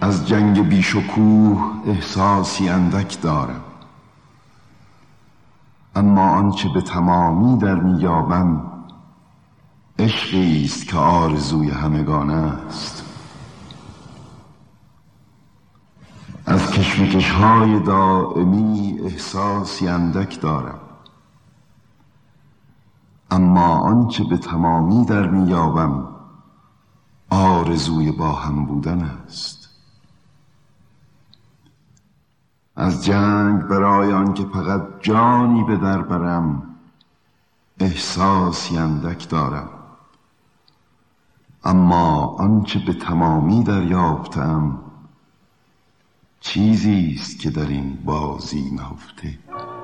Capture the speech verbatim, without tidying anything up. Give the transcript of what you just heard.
از جنگ بیشکوه احساسی اندک دارم، اما آنچه به تمامی در میابم عشقی است که آرزوی همگان است. از کشمکش‌های دائمی احساسی اندک دارم، اما آنچه به تمامی در میابم آرزوی با هم بودن است. از جنگ برای آنکه فقط جانی به در برم احساسی اندک دارم، اما آنچه به تمامی دریافتم چیزی است که در این بازی نهفته.